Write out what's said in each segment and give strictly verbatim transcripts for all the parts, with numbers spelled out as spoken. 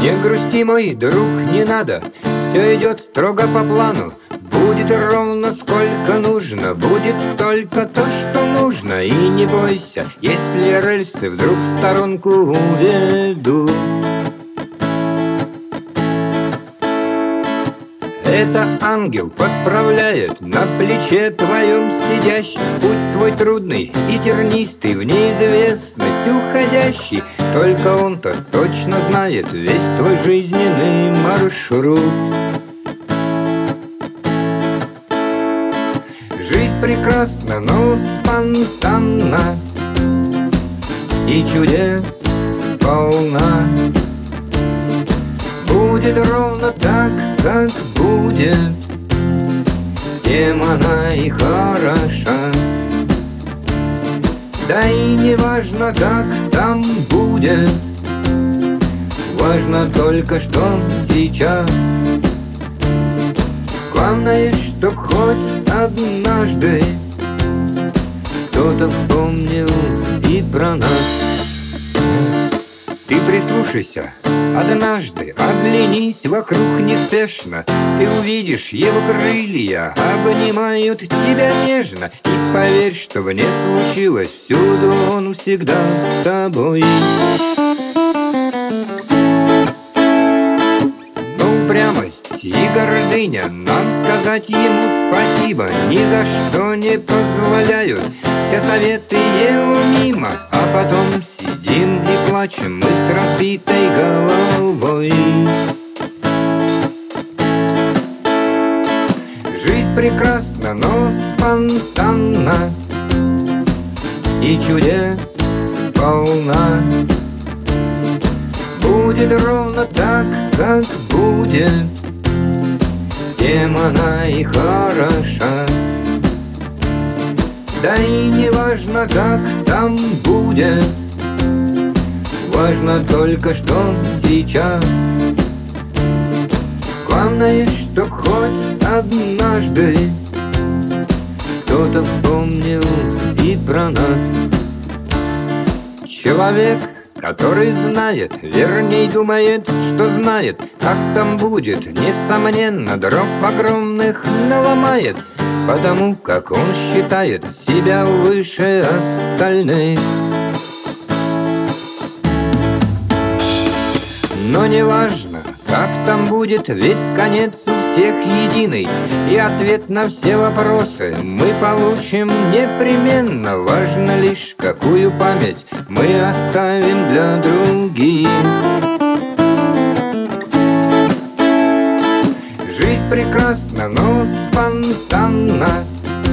Не грусти, мой друг, не надо, все идет строго по плану. Будет ровно сколько нужно, будет только то, что нужно. И не бойся, если рельсы вдруг в сторонку уведут. Это ангел подправляет на плече твоем сидящий путь твой трудный и тернистый, в неизвестность уходящий. Только он-то точно знает весь твой жизненный маршрут. Жизнь прекрасна, но спонтанна, и чудес полна. Будет ровно так, как будет, тем она и хороша. Да и не важно, как там будет, важно только, что сейчас. Главное, чтоб хоть однажды кто-то вспомнил и про нас. Ты прислушайся, однажды оглянись вокруг неспешно. Ты увидишь, его крылья обнимают тебя нежно. И поверь, что бы ни случилось, всюду он всегда с тобой. Но упрямость и гордыня нам сказать ему спасибо ни за что не позволяют. Все советы его мимо, а потом сидим и плачем мы с разбитой головой. Жизнь прекрасна, но спонтанна, и чудес полна. Будет ровно так, как будет, тем она и хороша. Да и не важно, как там будет, важно только, что сейчас. Главное, чтоб хоть однажды кто-то вспомнил и про нас. Человек, который знает, верней думает, что знает, как там будет, несомненно, дров огромных наломает, потому как он считает себя выше остальных. Но не важно, как там будет, ведь конец у всех единый, и ответ на все вопросы мы получим непременно. Важно лишь, какую память мы оставим для других. Жизнь прекрасна, но спонтанна,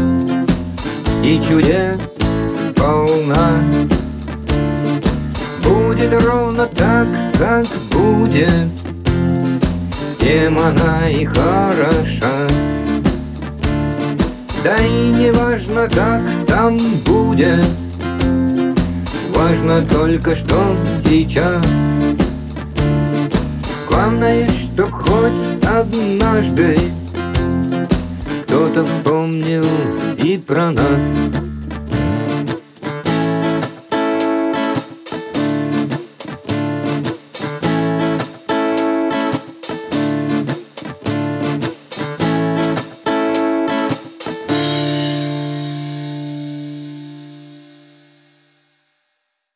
и чудес полна. Будет ровно так, как будет, тем она и хороша. Да и не важно, как там будет, важно только, что сейчас. Главное, чтоб хоть однажды кто-то вспомнил и про нас.